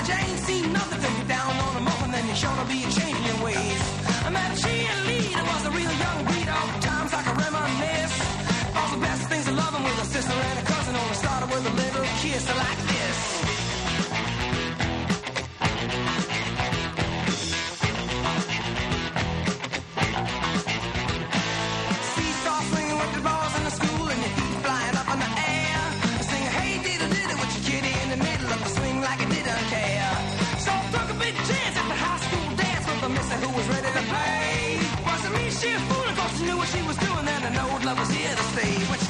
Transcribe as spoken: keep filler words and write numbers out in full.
But you ain't seen nothing till you're down on the muffin, then you're sure to be a changing your ways. I met a cheerleader, was a real young breed, all the times I can reminisce. All the best things of loving with a sister and a cousin, only started with a little kiss like this. Seesaw swinging with the balls in the school and your feet flying up in the air. Sing hey diddle diddle with your kitty in the middle of the swing like it didn't care. So I took a big chance at the high school dance with a mister who was ready to play. Wasn't me, she a fool, of course she knew what she was doing, and I know love was here to stay. When